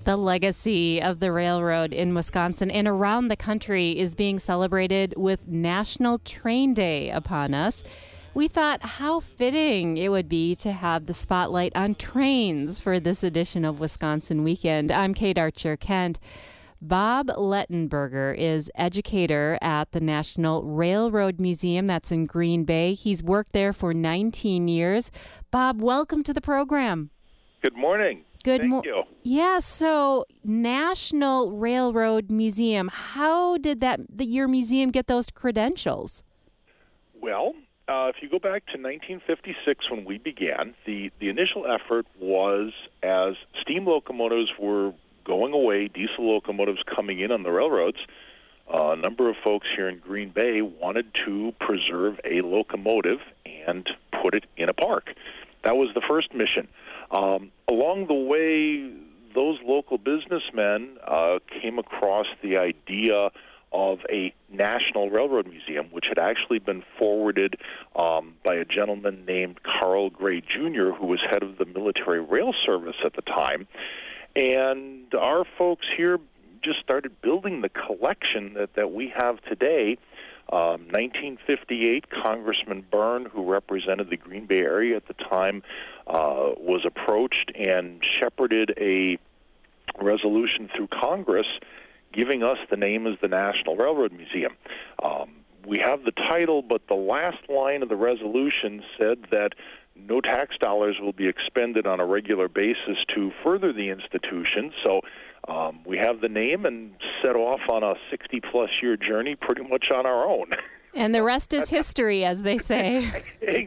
The legacy of the railroad in Wisconsin and around the country is being celebrated with National Train Day upon us. We thought how fitting it would be to have the spotlight on trains for this edition of Wisconsin Weekend. I'm Kate Archer-Kent. Bob Lettenberger is educator at the National Railroad Museum that's in Green Bay. He's worked there for 19 years. Bob, welcome to the program. Good morning. Thank you. Yeah, so National Railroad Museum, how did your museum get those credentials? Well, if you go back to 1956 when we began, the initial effort was as steam locomotives were going away, diesel locomotives coming in on the railroads, a number of folks here in Green Bay wanted to preserve a locomotive and put it in a park. That was the first mission. Along the way, those local businessmen came across the idea of a National Railroad Museum, which had actually been forwarded by a gentleman named Carl Gray Jr., who was head of the Military Rail Service at the time. And our folks here just started building the collection that we have today. 1958, Congressman Byrne, who represented the Green Bay area at the time, was approached and shepherded a resolution through Congress giving us the name as the National Railroad Museum. We have the title, but the last line of the resolution said that no tax dollars will be expended on a regular basis to further the institution. So we have the name and set off on a 60-plus year journey pretty much on our own. And the rest is history, as they say.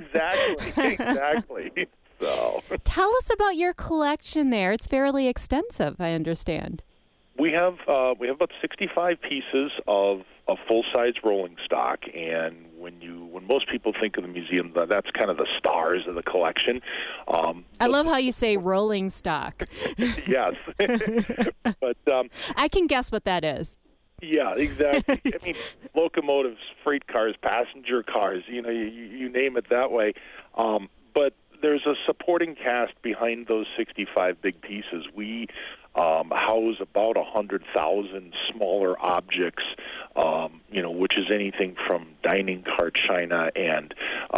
Exactly. So, tell us about your collection there. It's fairly extensive, I understand. We have about 65 pieces of full-size rolling stock, and when most people think of the museum, that's kind of the stars of the collection. I love how you say rolling stock. Yes, but I can guess what that is. Yeah, exactly. I mean, locomotives, freight cars, passenger cars, you name it that way. But there's a supporting cast behind those 65 big pieces. We house about 100,000 smaller objects, which is anything from dining car china and,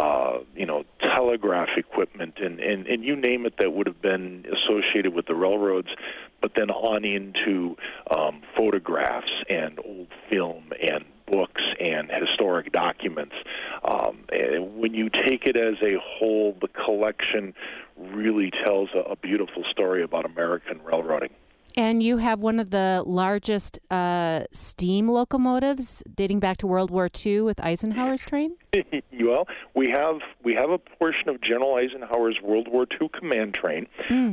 telegraph equipment and you name it that would have been associated with the railroads, but then on into photographs and old film and books and historic documents. When you take it as a whole, the collection really tells a beautiful story about American railroading. And you have one of the largest steam locomotives dating back to World War II with Eisenhower's train? Well, we have a portion of General Eisenhower's World War II command train.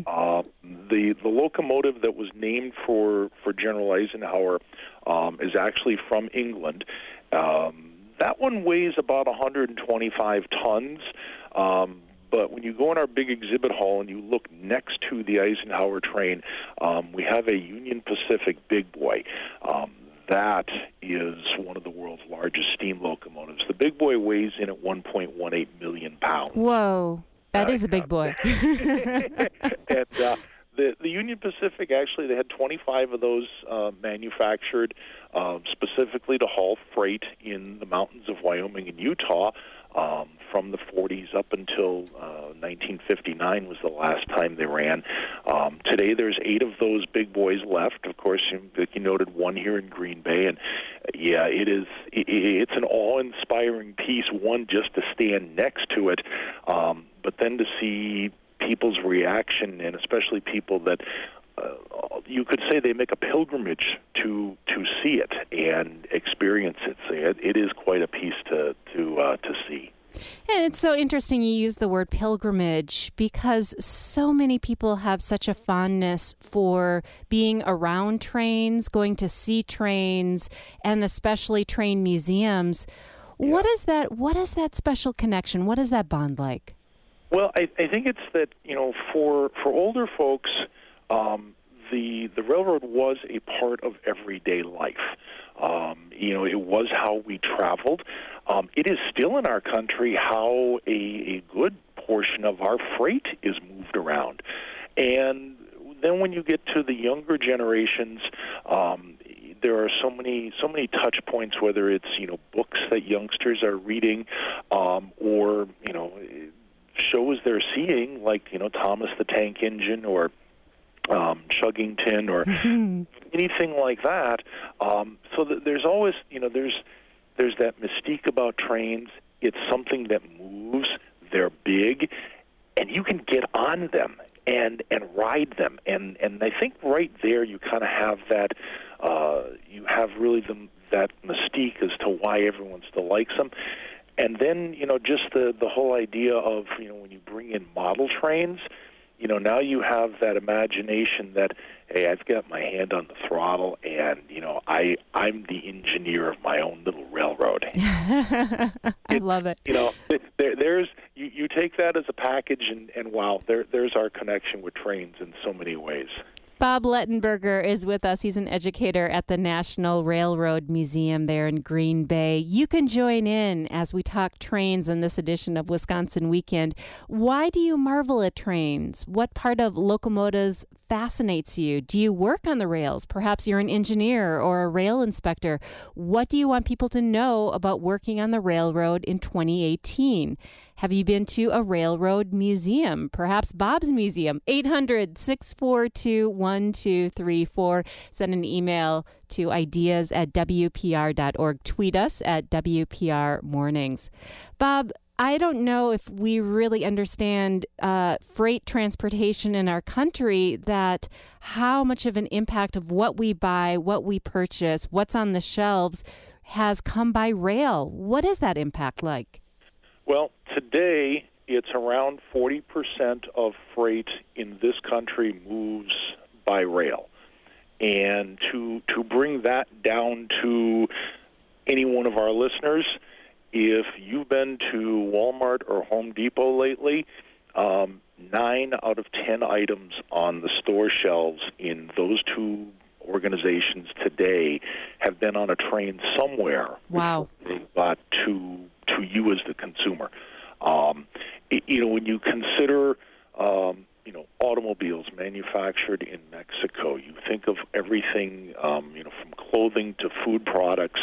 The locomotive that was named for General Eisenhower is actually from England. That one weighs about 125 tons. But when you go in our big exhibit hall and you look next to the Eisenhower train, we have a Union Pacific Big Boy. That is one of the world's largest steam locomotives. The Big Boy weighs in at 1.18 million pounds. Whoa, that is a big boy. And the Union Pacific, actually, they had 25 of those manufactured specifically to haul freight in the mountains of Wyoming and Utah. From the 40s up until 1959 was the last time they ran. Today there's 8 of those big boys left. Of course, you noted one here in Green Bay, and yeah, it's an awe-inspiring piece, one, just to stand next to it, but then to see people's reaction, and especially people that you could say they make a pilgrimage to see it and experience it. So it is quite a piece to see. And it's so interesting you use the word pilgrimage because so many people have such a fondness for being around trains, going to see trains, and especially train museums. Yeah. What is that special connection? What is that bond like? Well, I think it's that, for older folks, the railroad was a part of everyday life. It was how we traveled. It is still in our country how a good portion of our freight is moved around. And then when you get to the younger generations, there are so many touch points, whether it's books that youngsters are reading, or shows they're seeing, like Thomas the Tank Engine or Chuggington or anything like that. So that there's always there's that mystique about trains. It's something that moves. They're big, and you can get on them and ride them. And I think right there you kind of have that. You have really that mystique as to why everyone still likes them. And then, just the whole idea of, when you bring in model trains, now you have that imagination that, hey, I've got my hand on the throttle and, I'm the engineer of my own little railroad. I love it. There's you take that as a package and wow, there's our connection with trains in so many ways. Bob Lettenberger is with us. He's an educator at the National Railroad Museum there in Green Bay. You can join in as we talk trains in this edition of Wisconsin Weekend. Why do you marvel at trains? What part of locomotives fascinates you? Do you work on the rails? Perhaps you're an engineer or a rail inspector. What do you want people to know about working on the railroad in 2018? Have you been to a railroad museum? Perhaps Bob's Museum. 800-642-1234. Send an email to ideas@wpr.org. Tweet us at WPR Mornings. Bob, I don't know if we really understand freight transportation in our country, that how much of an impact of what we buy, what we purchase, what's on the shelves has come by rail. What is that impact like? Well, today it's around 40% of freight in this country moves by rail. And to bring that down to any one of our listeners, if you've been to Walmart or Home Depot lately, 9 out of 10 items on the store shelves in those two organizations today have been on a train somewhere. Wow. But to you as the consumer. When you consider, automobiles manufactured in Mexico, you think of everything, from clothing to food products,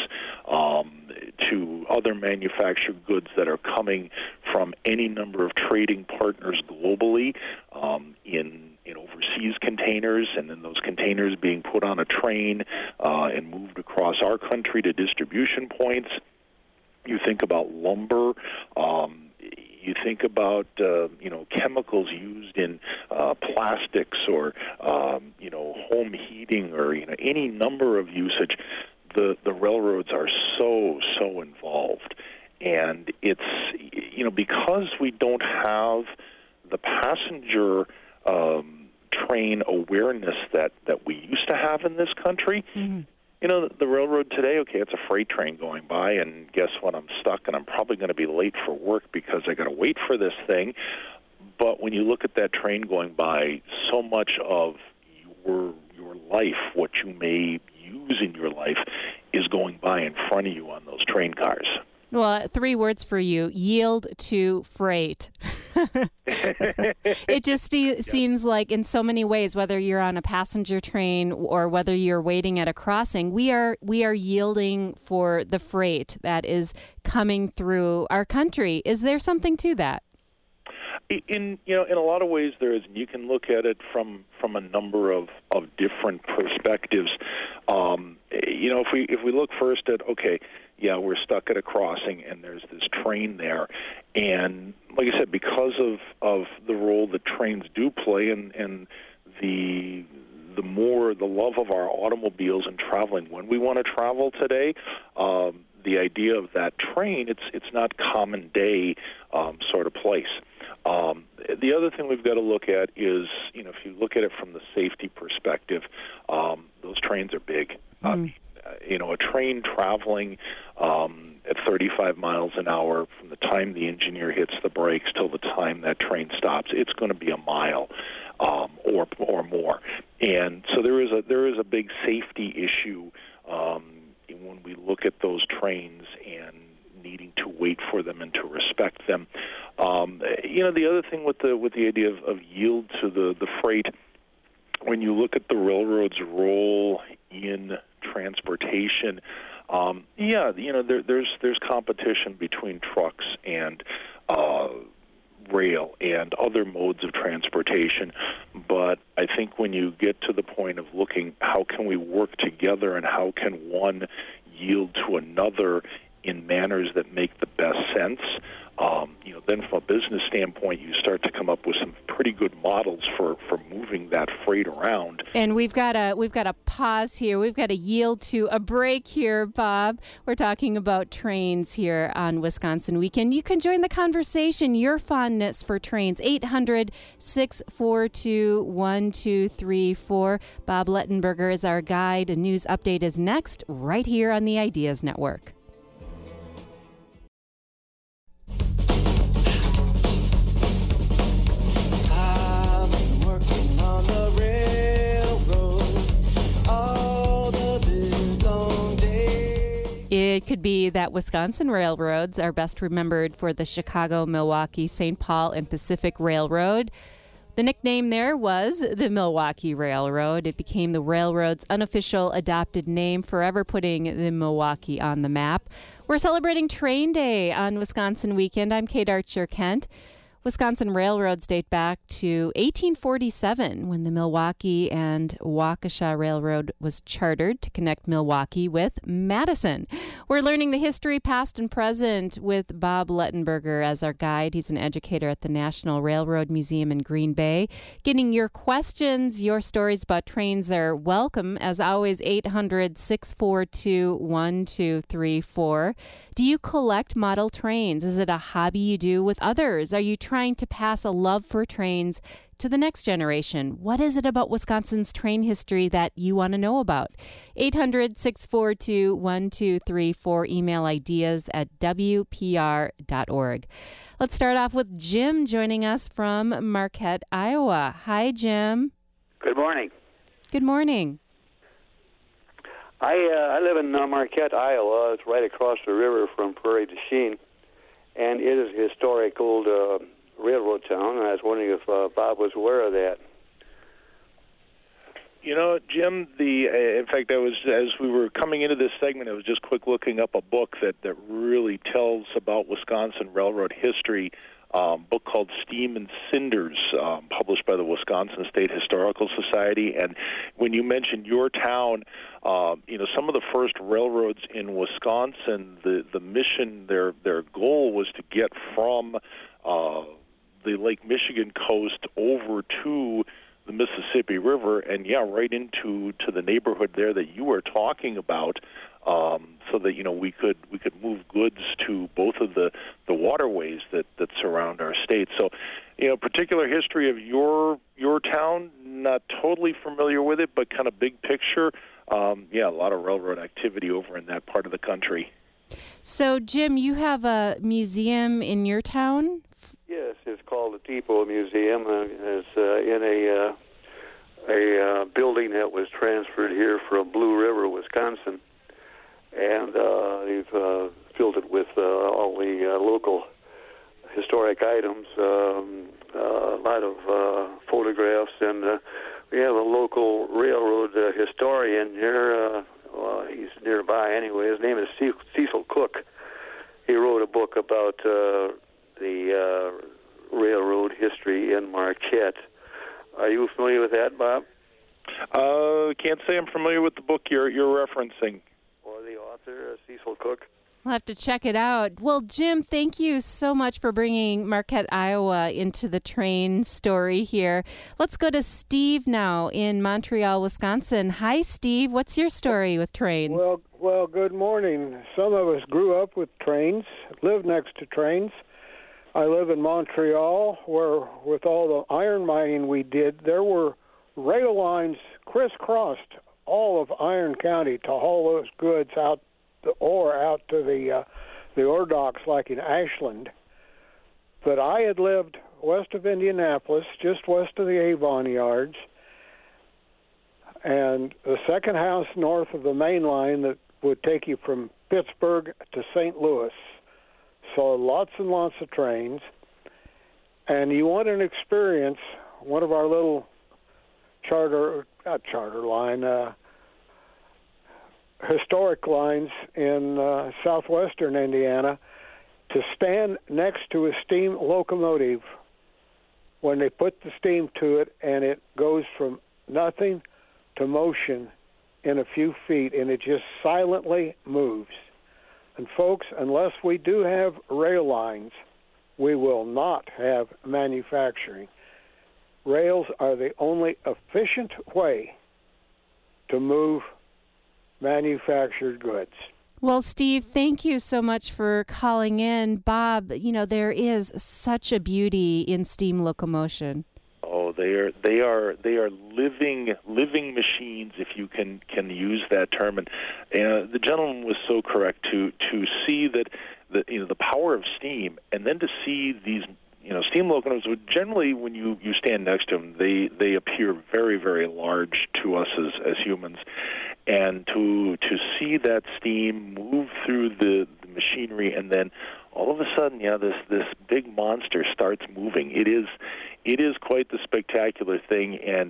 to other manufactured goods that are coming from any number of trading partners globally, in overseas containers, and then those containers being put on a train and moved across our country to distribution points. You think about lumber. You think about chemicals used in plastics or home heating or any number of usage. The railroads are so involved, and it's because we don't have the passenger train awareness that we used to have in this country. Mm-hmm. The railroad today, okay, it's a freight train going by, and guess what? I'm stuck, and I'm probably going to be late for work because I got to wait for this thing. But when you look at that train going by, so much of your life, what you may use in your life, is going by in front of you on those train cars. Well, 3 words for you: yield to freight. It just seems like in so many ways, whether you're on a passenger train or whether you're waiting at a crossing, we are yielding for the freight that is coming through our country. Is there something to that? In a lot of ways there is. You can look at it from a number of different perspectives. If we look first at, okay, yeah, we're stuck at a crossing and there's this train there, and like I said, because of the role that trains do play and the love of our automobiles and traveling when we want to travel today, the idea of that train, it's not common day sort of place. The other thing we've got to look at is, if you look at it from the safety perspective, those trains are big. A train traveling at 35 miles an hour, from the time the engineer hits the brakes till the time that train stops, it's going to be a mile or more. And so there is a big safety issue when we look at those trains and needing to wait for them and to respect them. The other thing with the idea of yield to the freight, when you look at the railroad's role in transportation, there's competition between trucks and rail and other modes of transportation. But I think when you get to the point of looking how can we work together and how can one yield to another in manners that make the best sense, then from a business standpoint, you start to come up with some pretty good models for moving that freight around. And we've got a pause here. We've got to yield to a break here, Bob. We're talking about trains here on Wisconsin Weekend. You can join the conversation, your fondness for trains, 800-642-1234. Bob Lettenberger is our guide. A news update is next, right here on the Ideas Network. It could be that Wisconsin railroads are best remembered for the Chicago, Milwaukee, St. Paul, and Pacific Railroad. The nickname there was the Milwaukee Railroad. It became the railroad's unofficial adopted name, forever putting the Milwaukee on the map. We're celebrating Train Day on Wisconsin Weekend. I'm Kate Archer-Kent. Wisconsin railroads date back to 1847 when the Milwaukee and Waukesha Railroad was chartered to connect Milwaukee with Madison. We're learning the history, past and present, with Bob Lettenberger as our guide. He's an educator at the National Railroad Museum in Green Bay. Getting your questions, your stories about trains are welcome. As always, 800-642-1234. Do you collect model trains? Is it a hobby you do with others? Are you trying to pass a love for trains to the next generation? What is it about Wisconsin's train history that you want to know about? 800-642-1234. Email ideas@wpr.org. Let's start off with Jim joining us from Marquette, Iowa. Hi, Jim. Good morning. Good morning. I live in Marquette, Iowa. It's right across the river from Prairie du Chien, and it is a historic old railroad town. I was wondering if Bob was aware of that. You know, Jim, in fact, as we were coming into this segment, I was just quick looking up a book that really tells about Wisconsin railroad history, book called Steam and Cinders, published by the Wisconsin State Historical Society. And when you mentioned your town, some of the first railroads in Wisconsin, the mission, their goal was to get from the Lake Michigan coast over to the Mississippi River, and right into the neighborhood there that you were talking about, so that we could move goods to both of the waterways that surround our state. So, particular history of your town, not totally familiar with it, but kind of big picture. A lot of railroad activity over in that part of the country. So, Jim, you have a museum in your town? Yes, it's called the Depot Museum. It's in a building that was transferred here from Blue River, Wisconsin, and they've filled it with all the local historic items, a lot of photographs, and we have a local railroad historian here. He's nearby anyway. His name is Cecil Cook. He wrote a book about the railroad history in Marquette. Are you familiar with that, Bob? Can't say I'm familiar with the book you're referencing. Or the author, Cecil Cook? I'll have to check it out. Well, Jim, thank you so much for bringing Marquette, Iowa into the train story here. Let's go to Steve now in Montreal, Wisconsin. Hi, Steve. What's your story with trains? Well, good morning. Some of us grew up with trains, lived next to trains. I live in Montreal, where with all the iron mining we did, there were rail lines crisscrossed all of Iron County to haul those goods out the ore out to the ore docks like in Ashland. But I had lived west of Indianapolis, just west of the Avon yards, and the second house north of the main line that would take you from Pittsburgh to St. Louis. So lots and lots of trains. And you want an experience, one of our little historic lines in southwestern Indiana, to stand next to a steam locomotive when they put the steam to it, and it goes from nothing to motion in a few feet, and it just silently moves. And folks, unless we do have rail lines, we will not have manufacturing. Rails are the only efficient way to move manufactured goods. Well, Steve, thank you so much for calling in. Bob, there is such a beauty in steam locomotion. Oh, they are living machines, if you can use that term. And the gentleman was so correct to see that the power of steam, and then to see these steam locomotives. Generally, when you stand next to them, they appear very, very large to us as humans, and to see that steam move through the machinery, and then all of a sudden, this big monster starts moving. It is quite the spectacular thing, and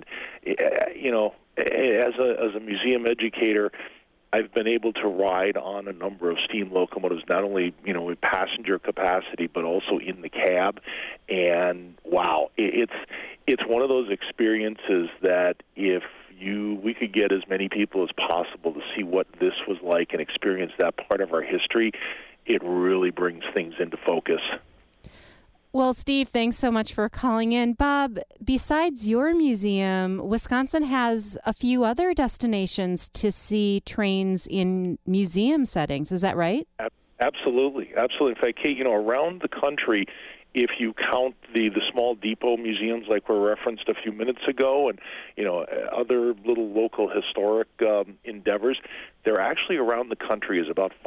as a museum educator, I've been able to ride on a number of steam locomotives, not only with passenger capacity, but also in the cab. And wow, it's one of those experiences that if we could get as many people as possible to see what this was like and experience that part of our history, it really brings things into focus. Well, Steve, thanks so much for calling in. Bob, besides your museum, Wisconsin has a few other destinations to see trains in museum settings. Is that right? Absolutely. In fact, Kate, around the country, if you count the small depot museums like were referenced a few minutes ago, and other little local historic endeavors, there actually around the country is about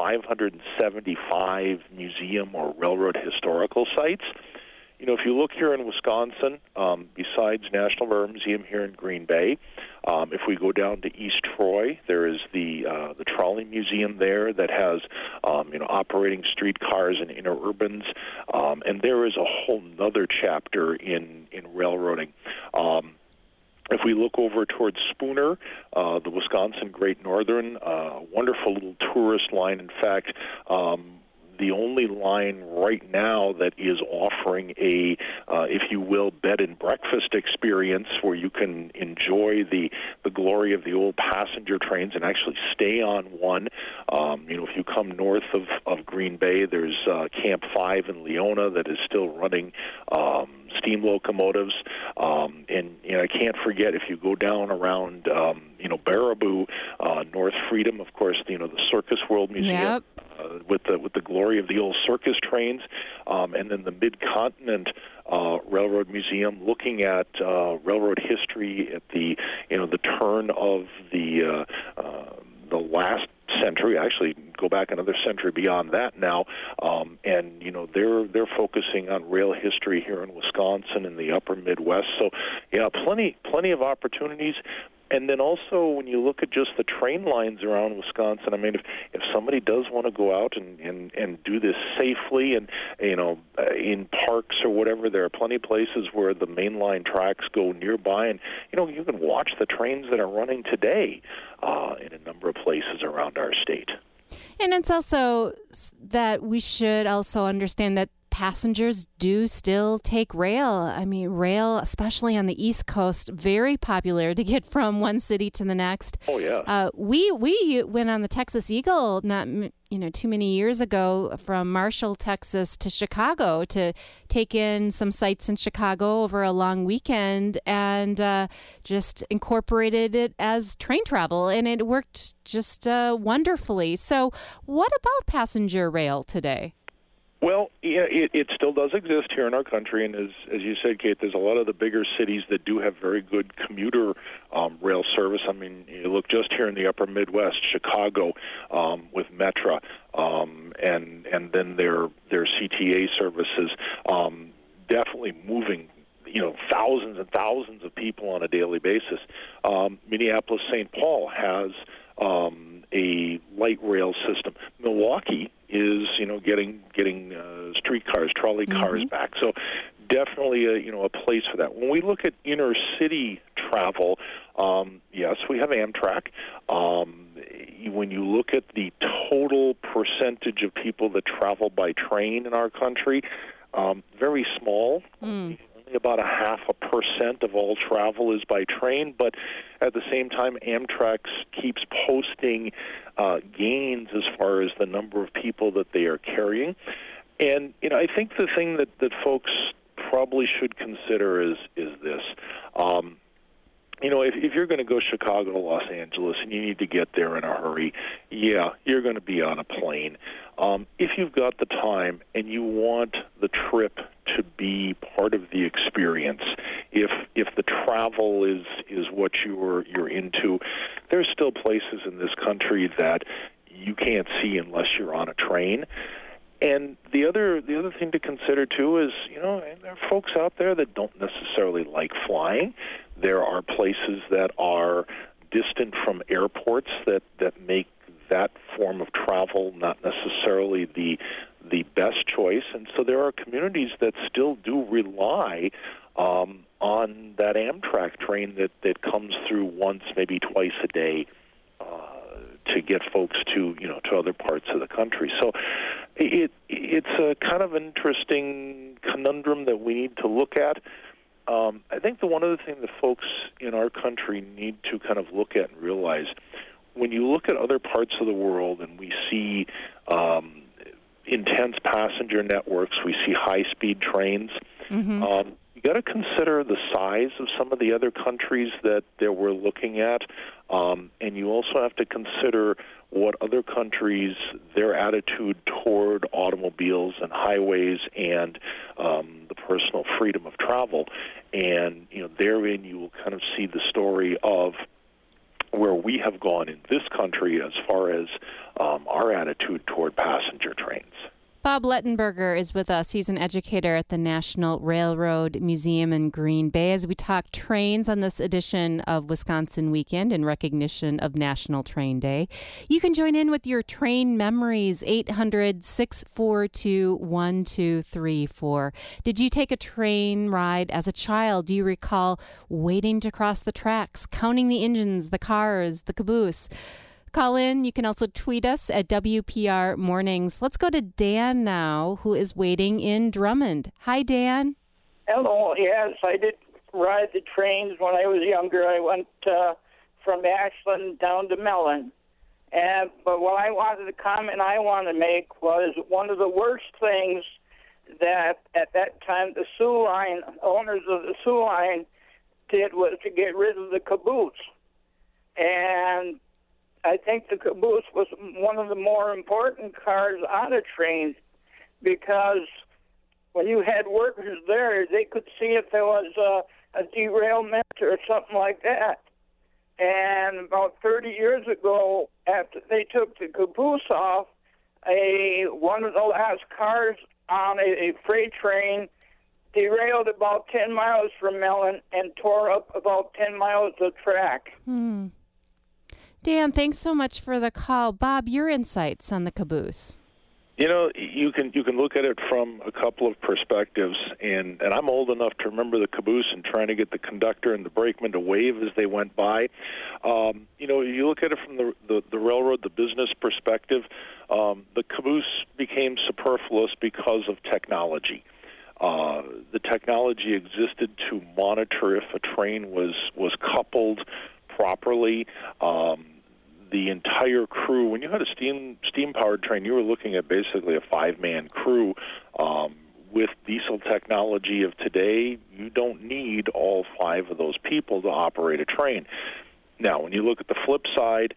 575 museum or railroad historical sites. If you look here in Wisconsin, besides National Railroad Museum here in Green Bay, if we go down to East Troy, there is the Trolley Museum there that has operating streetcars and interurbans, and there is a whole other chapter in railroading. If we look over towards Spooner, the Wisconsin Great Northern, wonderful little tourist line. In fact, the only line right now that is offering a, if you will, bed and breakfast experience where you can enjoy the glory of the old passenger trains and actually stay on one. If you come north of Green Bay, there's Camp 5 in Leona that is still running steam locomotives. And I can't forget, if you go down around Baraboo, North Freedom, of course, the Circus World Museum. Yep. With the glory of the old circus trains, and then the Mid-Continent Railroad Museum, looking at railroad history at the turn of the last century. Actually, go back another century beyond that now, and they're focusing on rail history here in Wisconsin and the Upper Midwest. So, plenty of opportunities. And then also, when you look at just the train lines around Wisconsin, I mean, if somebody does want to go out and do this safely and, in parks or whatever, there are plenty of places where the mainline tracks go nearby. And, you can watch the trains that are running today in a number of places around our state. And it's also that we should also understand that passengers do still take rail. I mean, rail, especially on the East Coast, very popular to get from one city to the next. Oh, yeah. We went on the Texas Eagle not too many years ago from Marshall, Texas to Chicago to take in some sights in Chicago over a long weekend, and just incorporated it as train travel, and it worked just wonderfully. So what about passenger rail today? Well, yeah, it still does exist here in our country, and as you said, Kate, there's a lot of the bigger cities that do have very good commuter rail service. I mean, you look just here in the Upper Midwest, Chicago with Metra, and then their CTA services, definitely moving thousands and thousands of people on a daily basis. Minneapolis-St. Paul has a light rail system. Milwaukee is getting streetcars, trolley cars back. So definitely a place for that. When we look at inner city travel, yes, we have Amtrak. When you look at the total percentage of people that travel by train in our country, very small. Only about 0.5% of all travel is by train, but at the same time, Amtrak keeps posting gains as far as the number of people that they are carrying. And I think the thing that folks probably should consider is this. If you're going to go Chicago to Los Angeles and you need to get there in a hurry, yeah, you're going to be on a plane. If you've got the time and you want the trip to be part of the experience, if the travel is what you're into, there's still places in this country that you can't see unless you're on a train. And the other thing to consider, too, is, there are folks out there that don't necessarily like flying. There are places that are distant from airports that make that form of travel not necessarily the best choice. And so there are communities that still do rely on that Amtrak train that comes through once, maybe twice a day, to get folks to other parts of the country. So it's a kind of interesting conundrum that we need to look at. I think the one other thing that folks in our country need to kind of look at and realize, when you look at other parts of the world and we see intense passenger networks, we see high-speed trains, you got to consider the size of some of the other countries that we're looking at, and you also have to consider what other countries, their attitude toward automobiles and highways and the personal freedom of travel. And therein you will kind of see the story of where we have gone in this country as far as our attitude toward passenger trains. Bob Lettenberger is with us. He's an educator at the National Railroad Museum in Green Bay as we talk trains on this edition of Wisconsin Weekend in recognition of National Train Day. You can join in with your train memories, 800-642-1234. Did you take a train ride as a child? Do you recall waiting to cross the tracks, counting the engines, the cars, the caboose? Call in. You can also tweet us at WPR Mornings. Let's go to Dan now, who is waiting in Drummond. Hi, Dan. Hello. Yes, I did ride the trains when I was younger. I went from Ashland down to Mellon. But what I wanted to comment I want to make was one of the worst things that at that time the Soo Line, owners of the Soo Line, did was to get rid of the caboose. And I think the caboose was one of the more important cars on a train, because when you had workers there, they could see if there was a derailment or something like that. And about 30 years ago, after they took the caboose off, one of the last cars on a freight train derailed about 10 miles from Mellon and tore up about 10 miles of track. Dan, thanks so much for the call. Bob, your insights on the caboose. You can look at it from a couple of perspectives, and I'm old enough to remember the caboose and trying to get the conductor and the brakeman to wave as they went by. You look at it from the railroad, the business perspective, the caboose became superfluous because of technology. The technology existed to monitor if a train was coupled properly. The entire crew, when you had a steam-powered train, you were looking at basically a 5-man crew. With diesel technology of today, you don't need all 5 of those people to operate a train. Now, when you look at the flip side,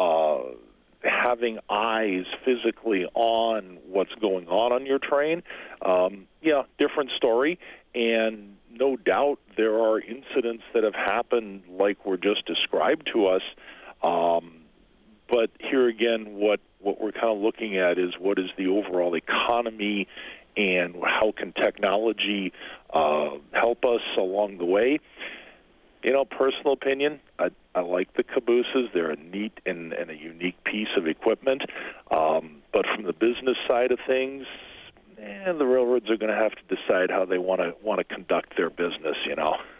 having eyes physically on what's going on your train, different story. And no doubt there are incidents that have happened like were just described to us. But here again, what we're kind of looking at is what is the overall economy and how can technology help us along the way. Personal opinion, I like the cabooses. They're a neat and a unique piece of equipment. But from the business side of things, the railroads are going to have to decide how they want to conduct their business,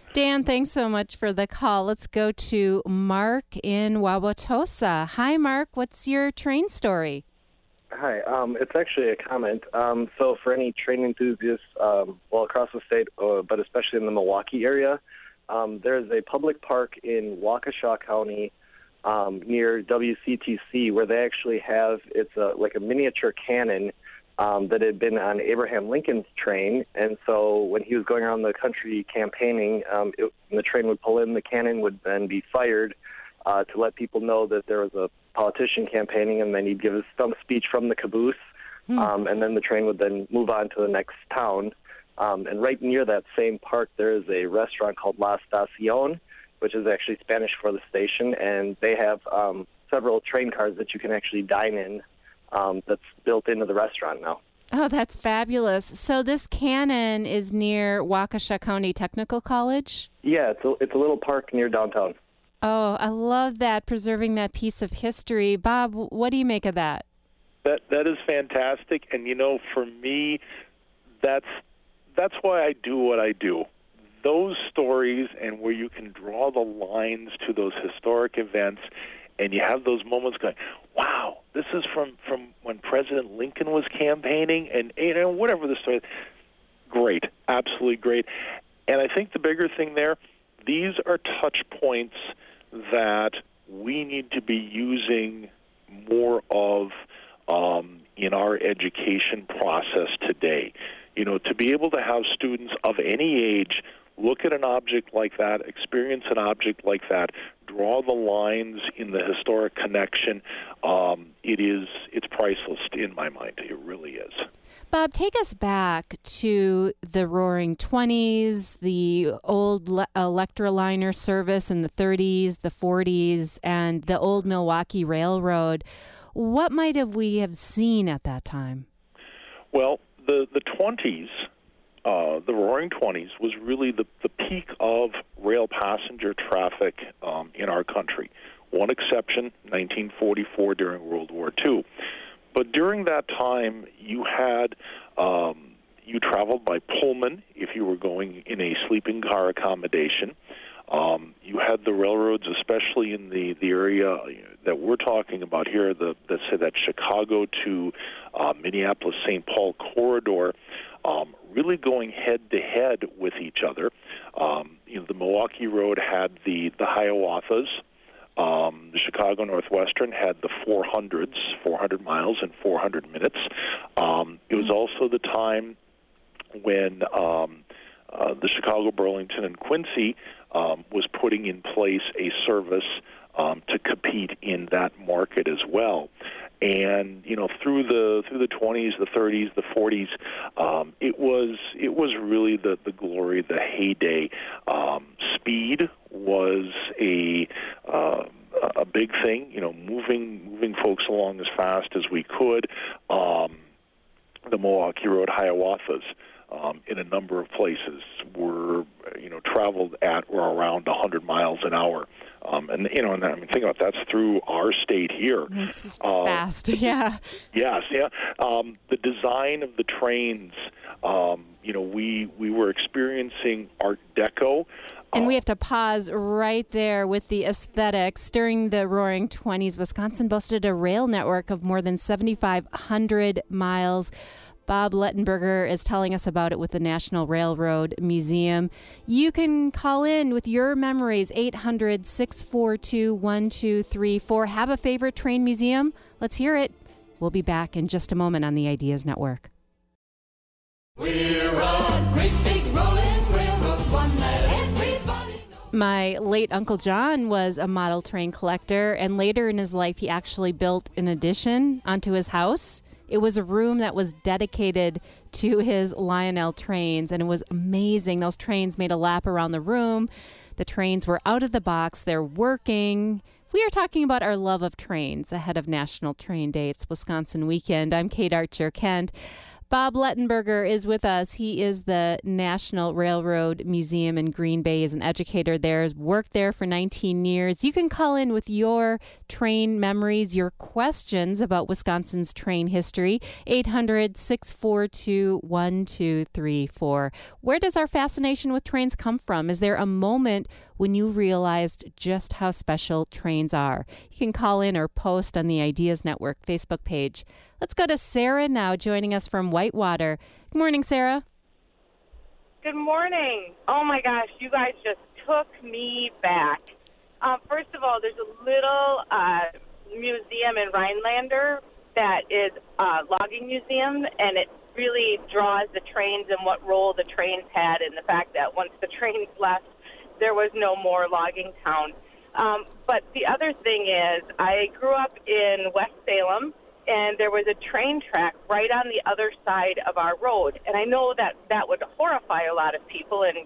Dan, thanks so much for the call. Let's go to Mark in Wauwatosa. Hi, Mark. What's your train story? Hi. It's actually a comment. So for any train enthusiasts, across the state, but especially in the Milwaukee area, there is a public park in Waukesha County near WCTC where they actually have, it's like a miniature cannon that had been on Abraham Lincoln's train. And so when he was going around the country campaigning, when the train would pull in, the cannon would then be fired to let people know that there was a politician campaigning, and then he'd give a stump speech from the caboose, and then the train would then move on to the next town. And right near that same park, there is a restaurant called La Estación, which is actually Spanish for the station, and they have several train cars that you can actually dine in that's built into the restaurant now. Oh, that's fabulous. So this cannon is near Waukesha County Technical College? Yeah, it's a little park near downtown. Oh, I love that, preserving that piece of history. Bob, what do you make of that? That is fantastic, and for me, that's why I do what I do. Those stories, and where you can draw the lines to those historic events, and you have those moments going, wow, this is from when President Lincoln was campaigning, and whatever the story. Great, absolutely great. And I think the bigger thing there, these are touch points that we need to be using more of in our education process today. To be able to have students of any age look at an object like that, experience an object like that, draw the lines in the historic connection, it's priceless in my mind. It really is. Bob, take us back to the Roaring 20s, the old Electroliner service in the 30s, the 40s, and the old Milwaukee Railroad. What might we have seen at that time? Well, the 20s, the Roaring 20s, was really the peak of rail passenger traffic in our country. One exception, 1944 during World War II. But during that time, you had you traveled by Pullman if you were going in a sleeping car accommodation. You had the railroads, especially in the area that we're talking about here, that Chicago to Minneapolis-St. Paul corridor, really going head-to-head with each other. The Milwaukee Road had the Hiawatha's. The Chicago Northwestern had the 400s, 400 miles in 400 minutes. It was also the time when the Chicago, Burlington, and Quincy was putting in place a service to compete in that market as well. And through the 20s, the 30s, the 40s, it was really the glory, the heyday. Speed was a big thing. Moving folks along as fast as we could. The Milwaukee Road Hiawatha's in a number of places were traveled at or around 100 miles an hour. Think about that's through our state here. It's fast, yeah. Yes, yeah. The design of the trains, we were experiencing Art Deco. And we have to pause right there with the aesthetics. During the Roaring 20s, Wisconsin boasted a rail network of more than 7,500 miles. Bob Lettenberger is telling us about it with the National Railroad Museum. You can call in with your memories, 800-642-1234. Have a favorite train museum? Let's hear it. We'll be back in just a moment on the Ideas Network. We're a great big rolling railroad, one that everybody knows. My late Uncle John was a model train collector, and later in his life, he actually built an addition onto his house. It was a room that was dedicated to his Lionel trains, and it was amazing. Those trains made a lap around the room. The trains were out of the box. They're working. We are talking about our love of trains ahead of National Train Day. It's Wisconsin Weekend. I'm Kate Archer-Kent. Bob Lettenberger is with us. He is the National Railroad Museum in Green Bay. He's an educator there. He's worked there for 19 years. You can call in with your train memories, your questions about Wisconsin's train history, 800-642-1234. Where does our fascination with trains come from? Is there a moment when you realized just how special trains are? You can call in or post on the Ideas Network Facebook page. Let's go to Sarah now, joining us from Whitewater. Good morning, Sarah. Good morning. Oh, my gosh, you guys just took me back. First of all, there's a little museum in Rhinelander that is a logging museum, and it really draws the trains and what role the trains had, and the fact that once the trains left, there was no more logging town. But the other thing is, I grew up in West Salem, and there was a train track right on the other side of our road. And I know that that would horrify a lot of people, and,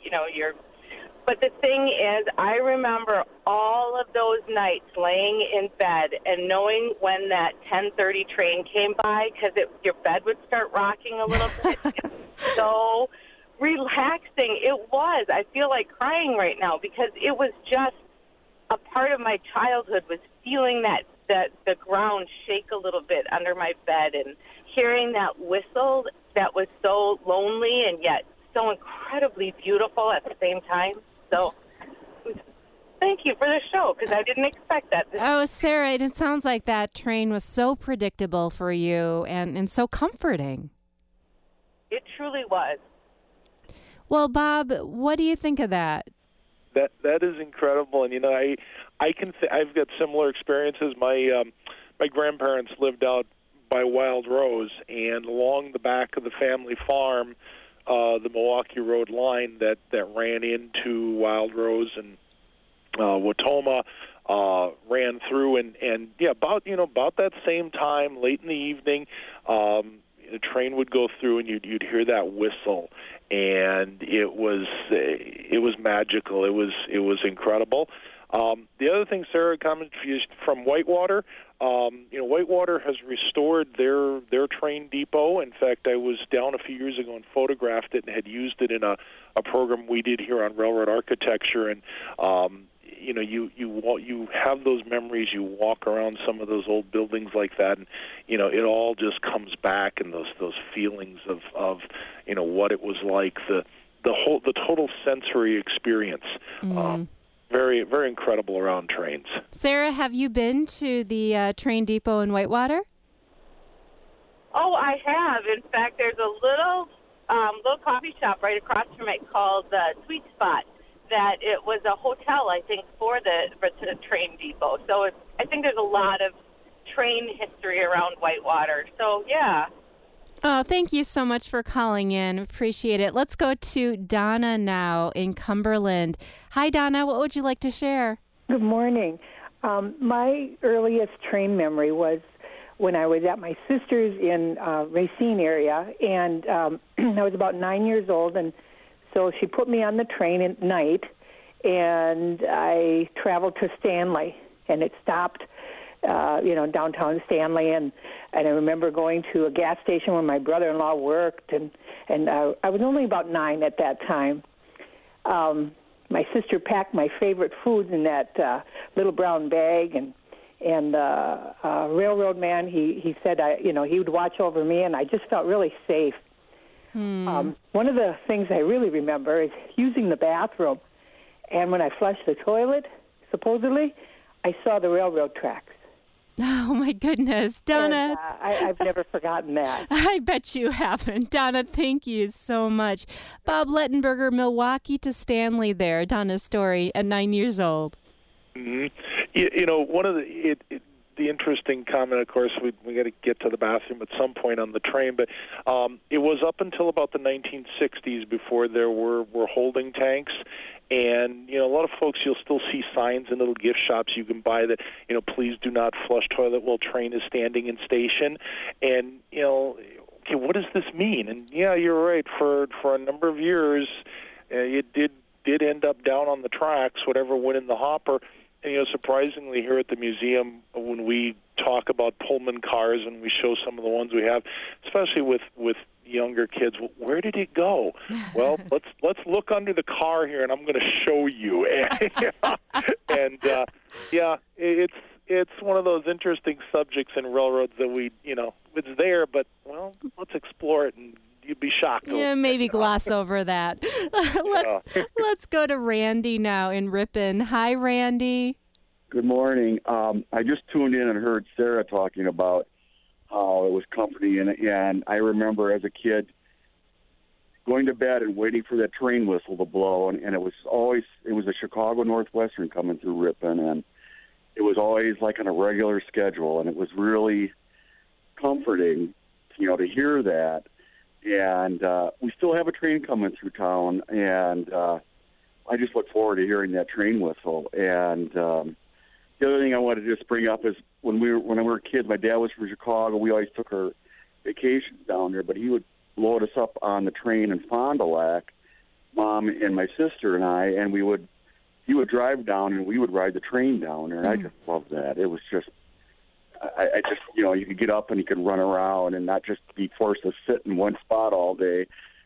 but the thing is, I remember all of those nights laying in bed and knowing when that 10:30 train came by, because your bed would start rocking a little bit. It's so relaxing. It was. I feel like crying right now, because it was just a part of my childhood, was feeling that the ground shake a little bit under my bed and hearing that whistle that was so lonely and yet so incredibly beautiful at the same time. So thank you for the show, because I didn't expect that. Oh, Sarah, it sounds like that train was so predictable for you and so comforting. It truly was. Well, Bob, what do you think of that? That is incredible, and I've got similar experiences. My grandparents lived out by Wild Rose, and along the back of the family farm, the Milwaukee Road line that ran into Wild Rose and Watoma ran through, and about that same time, late in the evening, a train would go through, and you'd hear that whistle. And it was magical. It was incredible. The other thing, Sarah, comment from Whitewater. Whitewater has restored their train depot. In fact, I was down a few years ago and photographed it and had used it in a program we did here on railroad architecture. And you have those memories. You walk around some of those old buildings like that, and it all just comes back, and those feelings of what it was like, the total sensory experience. Very, very incredible around trains. Sarah, have you been to the train depot in Whitewater? Oh, I have. In fact, there's a little coffee shop right across from it called Sweet Spot. That it was a hotel, I think, for the train depot. So I think there's a lot of train history around Whitewater. So, yeah. Oh, thank you so much for calling in. Appreciate it. Let's go to Donna now in Cumberland. Hi, Donna. What would you like to share? Good morning. My earliest train memory was when I was at my sister's in Racine area, and I was about 9 years old, and so she put me on the train at night, and I traveled to Stanley, and it stopped, downtown Stanley, and I remember going to a gas station where my brother-in-law worked, and I was only about 9 at that time. My sister packed my favorite foods in that little brown bag, and railroad man, he said, he would watch over me, and I just felt really safe. One of the things I really remember is using the bathroom, and when I flushed the toilet, supposedly, I saw the railroad tracks. Oh, my goodness. Donna. And, I've never forgotten that. I bet you haven't. Donna, thank you so much. Bob Lettenberger, Milwaukee to Stanley there. Donna's story at 9 years old. Mm-hmm. One of the interesting comment, of course, we got to get to the bathroom at some point on the train, but it was up until about the 1960s before there were holding tanks. And, a lot of folks, you'll still see signs in little gift shops you can buy that, please do not flush toilet while train is standing in station. And, okay, what does this mean? And, yeah, you're right. For a number of years, it did end up down on the tracks, whatever went in the hopper. And, surprisingly, here at the museum, when we talk about Pullman cars and we show some of the ones we have, especially with younger kids, where did it go? Well, let's look under the car here, and I'm going to show you. It's one of those interesting subjects in railroads that it's there, but let's explore it, and you'd be shocked. Yeah, maybe gloss over that. Let's go to Randy now in Ripon. Hi, Randy. Good morning. I just tuned in and heard Sarah talking about how it was company, and I remember as a kid going to bed and waiting for that train whistle to blow, and it was a Chicago Northwestern coming through Ripon, and it was always like on a regular schedule, and it was really comforting, to hear that. And we still have a train coming through town, and I just look forward to hearing that train whistle. And the other thing I wanted to just bring up is when we were kids, my dad was from Chicago. We always took our vacations down there, but he would load us up on the train in Fond du Lac, Mom and my sister and I, and he would drive down and we would ride the train down there. And I just loved that. It was just, I just, you could get up and you could run around and not just be forced to sit in one spot all day.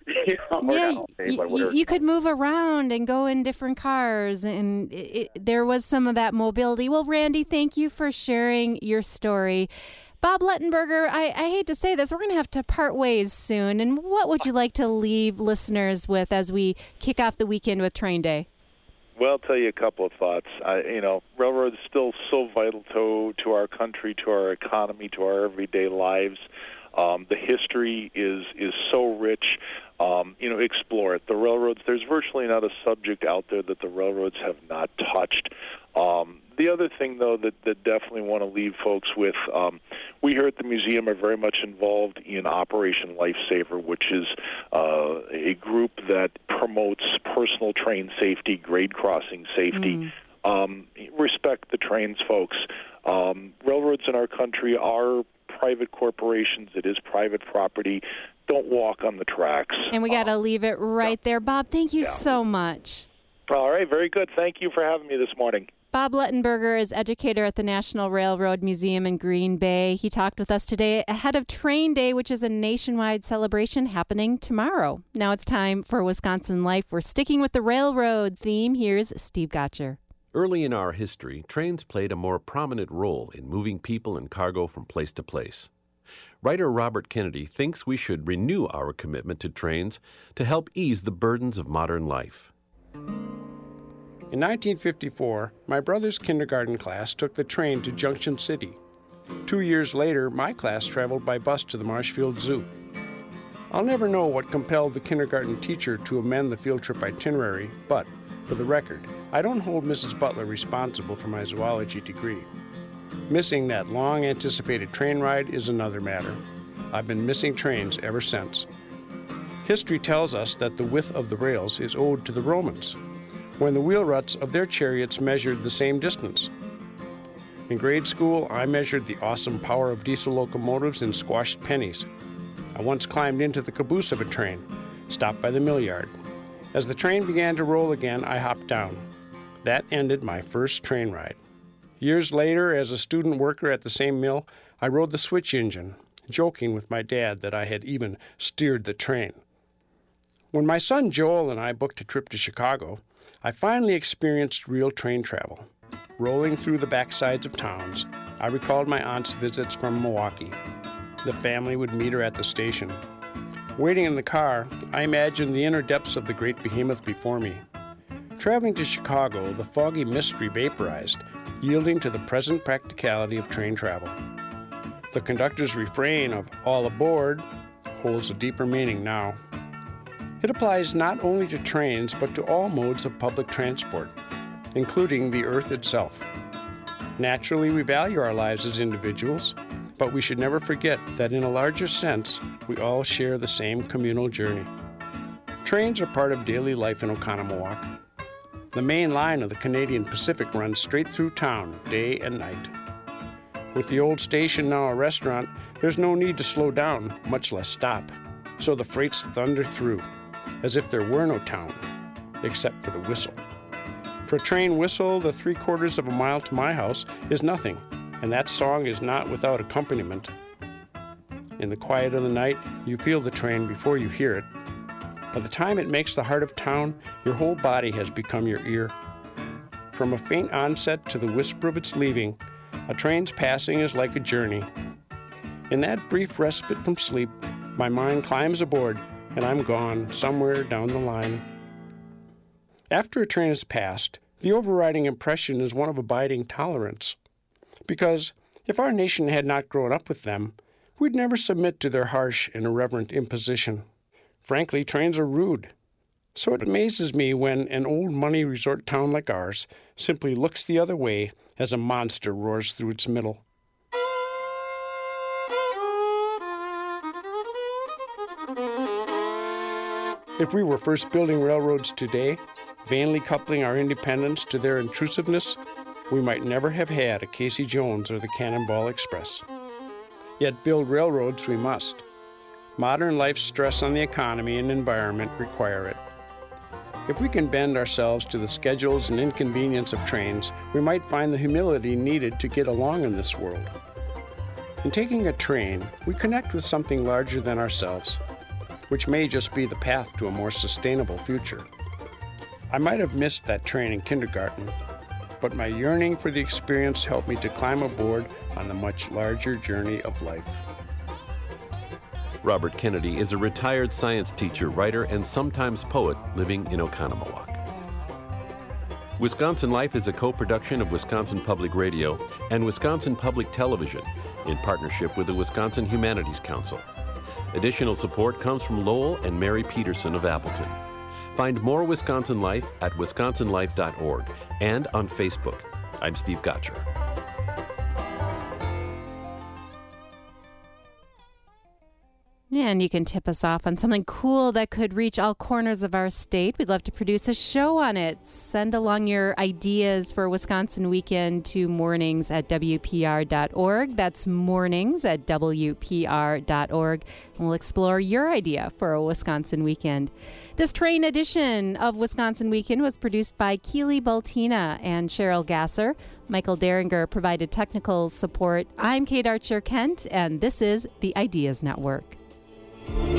You could move around and go in different cars, and there was some of that mobility. Well, Randy, thank you for sharing your story. Bob Lettenberger, I hate to say this, we're going to have to part ways soon. And what would you like to leave listeners with as we kick off the weekend with Train Day? Well, I'll tell you a couple of thoughts. Railroads are still so vital to our country, to our economy, to our everyday lives. The history is so rich. Explore it. The railroads, there's virtually not a subject out there that the railroads have not touched. The other thing, though, that definitely want to leave folks with, we here at the museum are very much involved in Operation Lifesaver, which is a group that promotes personal train safety, grade crossing safety. Respect the trains, folks. Railroads in our country are private corporations. It is private property. Don't walk on the tracks. And we got to leave it right there. Bob, thank you so much. All right, very good. Thank you for having me this morning. Bob Lettenberger is educator at the National Railroad Museum in Green Bay. He talked with us today ahead of Train Day, which is a nationwide celebration happening tomorrow. Now it's time for Wisconsin Life. We're sticking with the railroad theme. Here's Steve Gotcher. Early in our history, trains played a more prominent role in moving people and cargo from place to place. Writer Robert Kennedy thinks we should renew our commitment to trains to help ease the burdens of modern life. In 1954, my brother's kindergarten class took the train to Junction City. 2 years later, my class traveled by bus to the Marshfield Zoo. I'll never know what compelled the kindergarten teacher to amend the field trip itinerary, but, for the record, I don't hold Mrs. Butler responsible for my zoology degree. Missing that long-anticipated train ride is another matter. I've been missing trains ever since. History tells us that the width of the rails is owed to the Romans, when the wheel ruts of their chariots measured the same distance. In grade school, I measured the awesome power of diesel locomotives in squashed pennies. I once climbed into the caboose of a train, stopped by the mill yard. As the train began to roll again, I hopped down. That ended my first train ride. Years later, as a student worker at the same mill, I rode the switch engine, joking with my dad that I had even steered the train. When my son Joel and I booked a trip to Chicago, I finally experienced real train travel. Rolling through the backsides of towns, I recalled my aunt's visits from Milwaukee. The family would meet her at the station. Waiting in the car, I imagined the inner depths of the great behemoth before me. Traveling to Chicago, the foggy mystery vaporized, yielding to the present practicality of train travel. The conductor's refrain of "all aboard" holds a deeper meaning now. It applies not only to trains, but to all modes of public transport, including the earth itself. Naturally, we value our lives as individuals, but we should never forget that in a larger sense, we all share the same communal journey. Trains are part of daily life in Oconomowoc. The main line of the Canadian Pacific runs straight through town, day and night. With the old station now a restaurant, there's no need to slow down, much less stop. So the freights thunder through, as if there were no town, except for the whistle. For a train whistle, the 3/4 of a mile to my house is nothing, and that song is not without accompaniment. In the quiet of the night, you feel the train before you hear it. By the time it makes the heart of town, your whole body has become your ear. From a faint onset to the whisper of its leaving, a train's passing is like a journey. In that brief respite from sleep, my mind climbs aboard and I'm gone somewhere down the line. After a train has passed, the overriding impression is one of abiding tolerance. Because if our nation had not grown up with them, we'd never submit to their harsh and irreverent imposition. Frankly, trains are rude. So it amazes me when an old money resort town like ours simply looks the other way as a monster roars through its middle. If we were first building railroads today, vainly coupling our independence to their intrusiveness, we might never have had a Casey Jones or the Cannonball Express. Yet build railroads we must. Modern life's stress on the economy and environment require it. If we can bend ourselves to the schedules and inconvenience of trains, we might find the humility needed to get along in this world. In taking a train, we connect with something larger than ourselves, which may just be the path to a more sustainable future. I might have missed that train in kindergarten, but my yearning for the experience helped me to climb aboard on the much larger journey of life. Robert Kennedy is a retired science teacher, writer, and sometimes poet living in Oconomowoc. Wisconsin Life is a co-production of Wisconsin Public Radio and Wisconsin Public Television in partnership with the Wisconsin Humanities Council. Additional support comes from Lowell and Mary Peterson of Appleton. Find more Wisconsin Life at wisconsinlife.org and on Facebook. I'm Steve Gotcher. And you can tip us off on something cool that could reach all corners of our state. We'd love to produce a show on it. Send along your ideas for Wisconsin Weekend to mornings@wpr.org. That's mornings@wpr.org. And we'll explore your idea for a Wisconsin Weekend. This train edition of Wisconsin Weekend was produced by Keely Baltina and Cheryl Gasser. Michael Deringer provided technical support. I'm Kate Archer-Kent, and this is the Ideas Network.